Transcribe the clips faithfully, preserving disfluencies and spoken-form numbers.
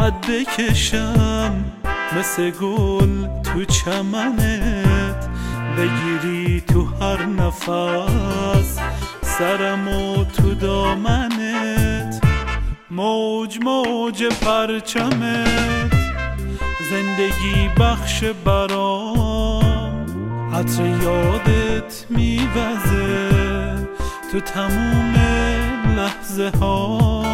قد بکشم مثل گل تو چمنت، بگیری تو هر نفس سرمو تو دامنت، موج موج پرچمت زندگی بخش برام، عطر یادت میوزه تو تموم لحظه ها.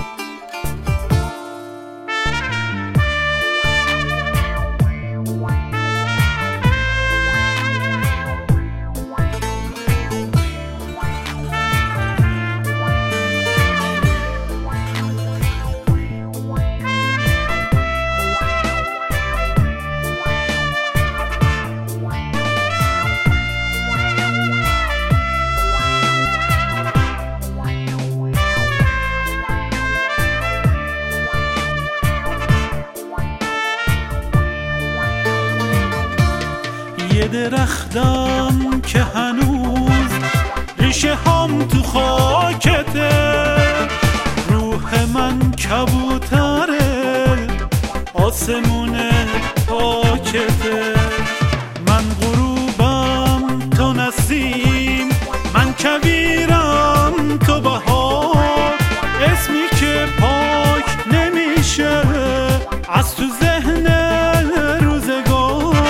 یه درختم که هنوز ریشه هم تو خاکته، روح من کبوتره آسمون پاکته، من غروبم تو نسیم، من کویرم تو بهار، اسمی که پاک نمیشه از تو ذهن روزگار.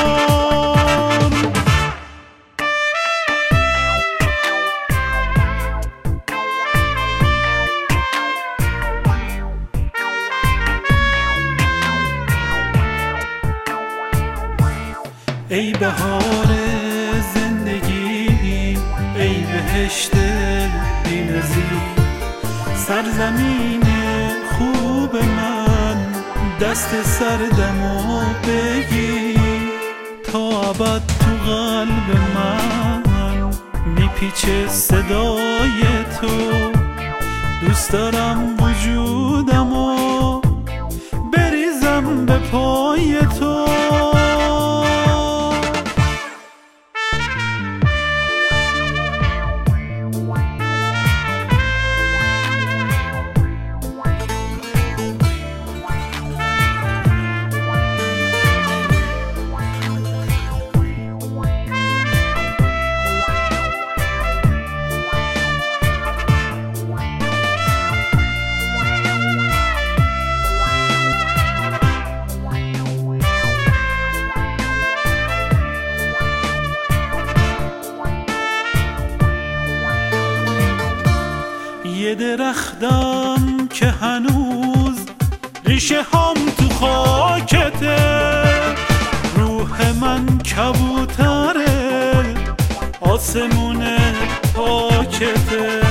ای بهار زندگی، ای بهشت بی‌نظیر، سرزمین خوب من، دست سردمو بگیر، تا ابد تو قلب من میپیچه صدای تو، دوست دارم وجودمو بریزم به پای تو. یه درختم که هنوز ریشه هم تو خاکته، روح من کبوتره آسمون پاکته،